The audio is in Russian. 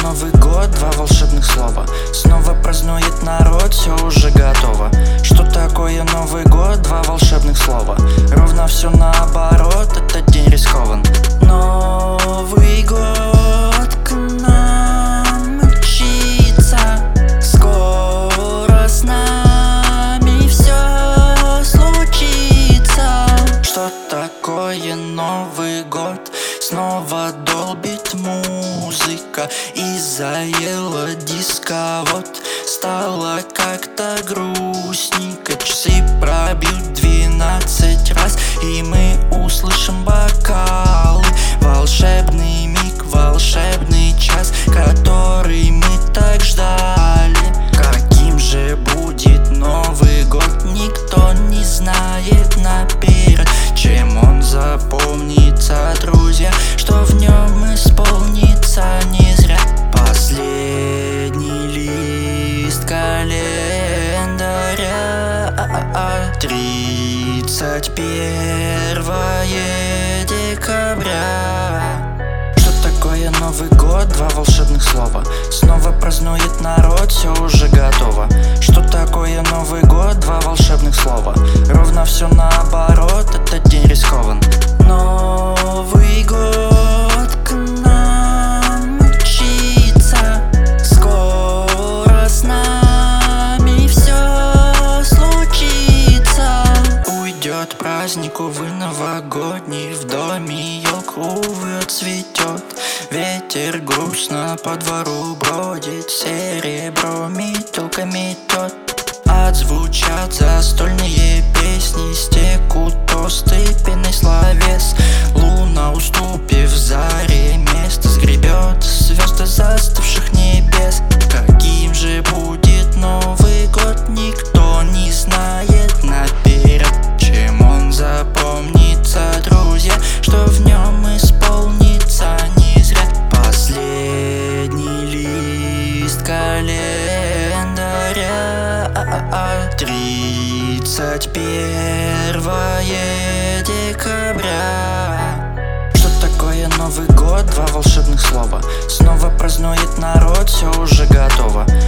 Новый год, два волшебных слова. Снова празднует народ, все уже готово. Что такое Новый год, два волшебных слова? Ровно все наоборот, этот день рискован. Новый год к нам мчится, скоро с нами все случится. Что такое Новый год? Снова долбит музыка и заела дисковод. Стало как-то грустненько. Часы пробьют 12 раз, и мы услышим бокалы. Волшебный миг, волшебный час, который мы так ждали. Каким же будет Новый год, никто не знает наперед. Чем он запомнится, друзья, что в нем исполнится не зря. Последний лист календаря, 31 декабря. Что такое Новый год, два волшебных слова? Снова празднует народ, все уже готово. Что такое Новый год, два волшебных слова? Ровно все наоборот, этот день рискован. Новый год к нам мчится, скоро с нами все случится. Уйдет праздник, увы, новогодний, в доме елка, увы, цветет. Ветер грустно по двору бродит, серебро метелка метет. Отзвучат застольные песни, стекут тосты пеной словес. Луна, уступив заре место, сгребет звезды застывших небес. Каким же будет Новый год, никто не знает наперед. Чем он запомнится, друзья, что в нем исполнится не зря. Последний лист календаря, 31 декабря. Что такое Новый год, два волшебных слова? Снова празднует народ, все уже готово.